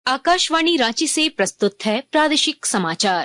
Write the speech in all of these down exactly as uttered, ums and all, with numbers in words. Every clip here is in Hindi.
आकाशवाणी रांची से प्रस्तुत है प्रादेशिक समाचार।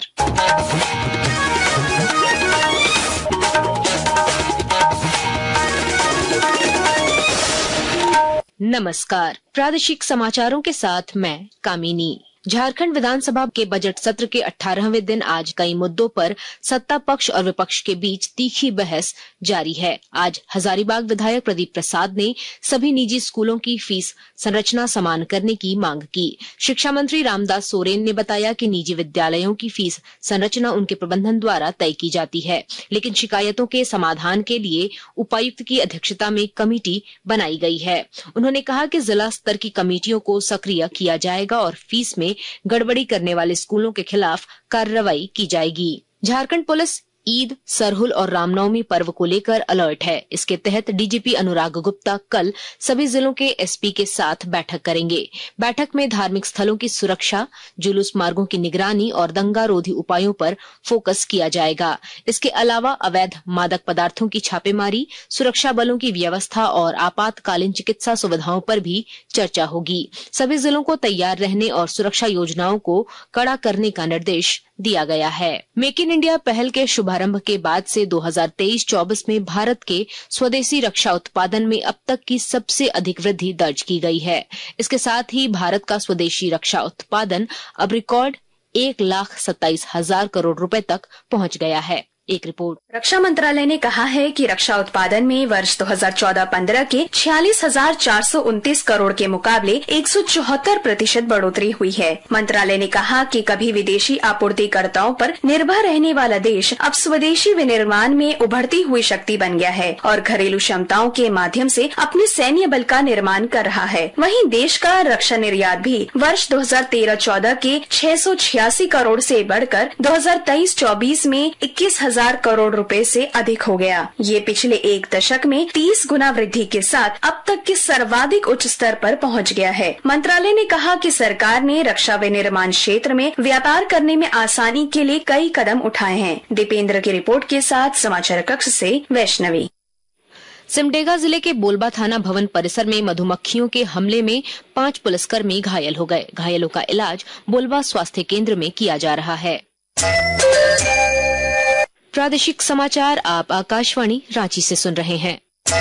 नमस्कार, प्रादेशिक समाचारों के साथ मैं कामिनी। झारखंड विधानसभा के बजट सत्र के अठारहवें दिन आज कई मुद्दों पर सत्ता पक्ष और विपक्ष के बीच तीखी बहस जारी है। आज हजारीबाग विधायक प्रदीप प्रसाद ने सभी निजी स्कूलों की फीस संरचना समान करने की मांग की। शिक्षा मंत्री रामदास सोरेन ने बताया कि निजी विद्यालयों की फीस संरचना उनके प्रबंधन द्वारा तय की जाती है, लेकिन शिकायतों के समाधान के लिए उपायुक्त की अध्यक्षता में कमेटी बनाई गई है। उन्होंने कहा कि जिला स्तर की कमेटियों को सक्रिय किया जाएगा और फीस में गड़बड़ी करने वाले स्कूलों के खिलाफ कार्रवाई की जाएगी। झारखंड पुलिस ईद, सरहुल और रामनवमी पर्व को लेकर अलर्ट है। इसके तहत डीजीपी अनुराग गुप्ता कल सभी जिलों के एसपी के साथ बैठक करेंगे। बैठक में धार्मिक स्थलों की सुरक्षा, जुलूस मार्गों की निगरानी और दंगा रोधी उपायों पर फोकस किया जाएगा। इसके अलावा अवैध मादक पदार्थों की छापेमारी, सुरक्षा बलों की व्यवस्था और आपातकालीन चिकित्सा सुविधाओं पर भी चर्चा होगी। सभी जिलों को तैयार रहने और सुरक्षा योजनाओं को कड़ा करने का निर्देश दिया गया है। मेक इन इंडिया पहल के शुभारंभ के बाद से दो हज़ार तेईस चौबीस में भारत के स्वदेशी रक्षा उत्पादन में अब तक की सबसे अधिक वृद्धि दर्ज की गई है। इसके साथ ही भारत का स्वदेशी रक्षा उत्पादन अब रिकॉर्ड एक लाख सत्ताईस हजार करोड़ रुपए तक पहुंच गया है। एक रिपोर्ट। रक्षा मंत्रालय ने कहा है कि रक्षा उत्पादन में वर्ष दो हज़ार चौदह पंद्रह के छियालीस हजार चार सौ उनतीस करोड़ के मुकाबले एक सौ चौहत्तर प्रतिशत बढ़ोतरी हुई है। मंत्रालय ने कहा कि कभी विदेशी आपूर्तिकर्ताओं पर निर्भर रहने वाला देश अब स्वदेशी विनिर्माण में उभरती हुई शक्ति बन गया है और घरेलू क्षमताओं के माध्यम से अपने सैन्य बल का निर्माण कर रहा है। वहीं देश का रक्षा निर्यात भी वर्ष दो हज़ार तेरह चौदह के छह सौ छियासी करोड़ से बढ़कर दो हज़ार तेईस चौबीस में इक्कीस हजार करोड़ रुपए से अधिक हो गया। ये पिछले एक दशक में तीस गुना वृद्धि के साथ अब तक के सर्वाधिक उच्च स्तर पर पहुंच गया है। मंत्रालय ने कहा कि सरकार ने रक्षा विनिर्माण क्षेत्र में व्यापार करने में आसानी के लिए कई कदम उठाए हैं। दीपेंद्र की रिपोर्ट के साथ समाचार कक्ष से वैष्णवी। सिमडेगा जिले के बोलबा थाना भवन परिसर में मधुमक्खियों के हमले में पांच पुलिसकर्मी घायल हो गए। घायलों का इलाज बोलबा स्वास्थ्य केंद्र में किया जा रहा है। प्रादेशिक समाचार आप आकाशवाणी रांची से सुन रहे हैं।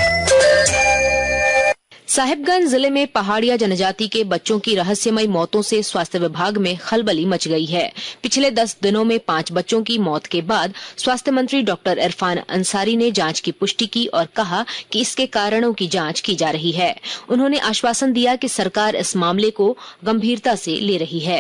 साहिबगंज जिले में पहाड़िया जनजाति के बच्चों की रहस्यमयी मौतों से स्वास्थ्य विभाग में खलबली मच गई है। पिछले दस दिनों में पांच बच्चों की मौत के बाद स्वास्थ्य मंत्री डॉक्टर इरफान अंसारी ने जांच की पुष्टि की और कहा कि इसके कारणों की जांच की जा रही है। उन्होंने आश्वासन दिया कि सरकार इस मामले को गंभीरता से ले रही है।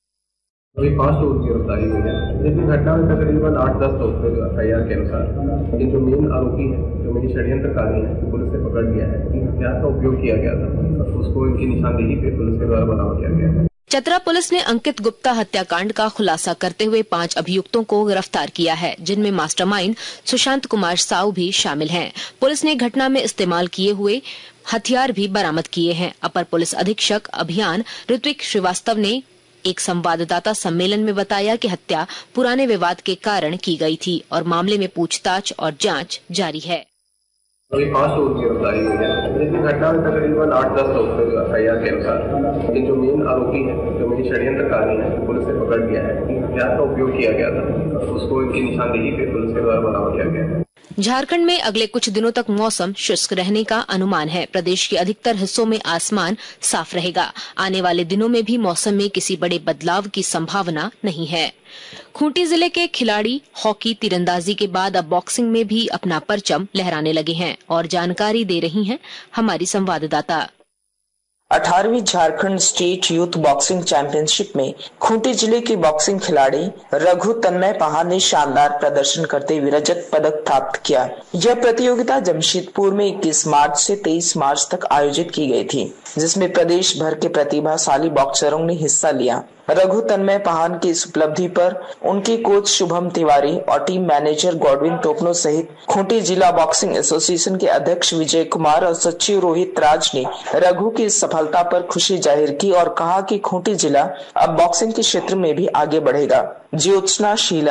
अभी पांच लोगों की गिरफ्तारी हुई है। इस घटना में तकरीबन आठ दस लोग थे। एफ आई आर के अनुसार लेकिन जो मेन आरोपी है, जो मेन षड्यंत्रकारी है, पुलिस ने पकड़ लिया है। इन हथियार का उपयोग किया गया था, उसको इनकी निशानदेही पे पुलिस के द्वारा बनाव किया गया है। चतरा पुलिस ने अंकित गुप्ता हत्याकांड का खुलासा करते हुए पांच अभियुक्तों को गिरफ्तार किया है, जिनमें मास्टरमाइंड सुशांत कुमार साऊ भी शामिल हैं। पुलिस ने घटना में इस्तेमाल किए हुए हथियार भी बरामद किए हैं। अपर पुलिस अधीक्षक अभियान ऋत्विक श्रीवास्तव ने एक संवाददाता सम्मेलन में बताया कि हत्या पुराने विवाद के कारण की गई थी और मामले में पूछताछ और जांच जारी है। अभी पांच लोगों की गिरफ्तारी हुई है। इस घटना में तकरीबन आठ दस लोग थे। एफ आई आर के अनुसार लेकिन जो मेन आरोपी है, जो मेन षड्यंत्रकारी है, पुलिस ने पकड़ लिया है। इन हथियार का उपयोग किया गया था, उसको इनकी निशानदेही पे पुलिस के द्वारा बनाव किया गया है। झारखंड में अगले कुछ दिनों तक मौसम शुष्क रहने का अनुमान है। प्रदेश के अधिकतर हिस्सों में आसमान साफ रहेगा। आने वाले दिनों में भी मौसम में किसी बड़े बदलाव की संभावना नहीं है। खूंटी जिले के खिलाड़ी हॉकी तीरंदाजी के बाद अब बॉक्सिंग में भी अपना परचम लहराने लगे हैं और जानकारी दे रही हैं हमारी संवाददाता। अठारहवीं Jharkhand state youth boxing championship में खूंटी जिले के बॉक्सिंग खिलाड़ी रघु तन्मय पहाड़ ने शानदार प्रदर्शन करते हुए रजत पदक प्राप्त किया। यह प्रतियोगिता जमशेदपुर में इक्कीस मार्च से तेईस मार्च तक आयोजित की गई थी, जिसमें प्रदेश भर के प्रतिभाशाली बॉक्सरों ने हिस्सा लिया। रघु तन्मय पहाड़ की इस उपलब्धि पर उनके कोच शुभम तिवारी और टीम मैनेजर गॉडविन टोपनो सहित खूंटी जिला बॉक्सिंग एसोसिएशन के अध्यक्ष विजय कुमार और सचिव रोहित राज ने रघु की इस सफलता पर खुशी जाहिर की और कहा कि खूंटी जिला अब बॉक्सिंग के क्षेत्र में भी आगे बढ़ेगा। ज्योत्सना शीला,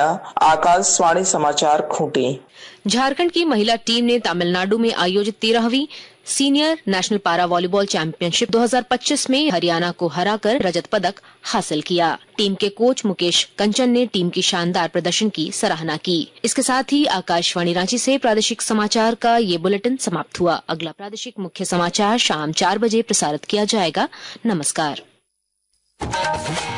आकाशवाणी समाचार, खूंटी। झारखंड की महिला टीम ने तमिलनाडु में आयोजित तेरहवीं senior national para volleyball championship दो हज़ार पच्चीस में हरियाणा को हराकर रजत पदक हासिल किया। टीम के कोच मुकेश कंचन ने टीम की शानदार प्रदर्शन की सराहना की। इसके साथ ही आकाशवाणी रांची से प्रादेशिक समाचार का ये बुलेटिन समाप्त हुआ। अगला प्रादेशिक मुख्य समाचार शाम चार बजे प्रसारित किया जाएगा। नमस्कार।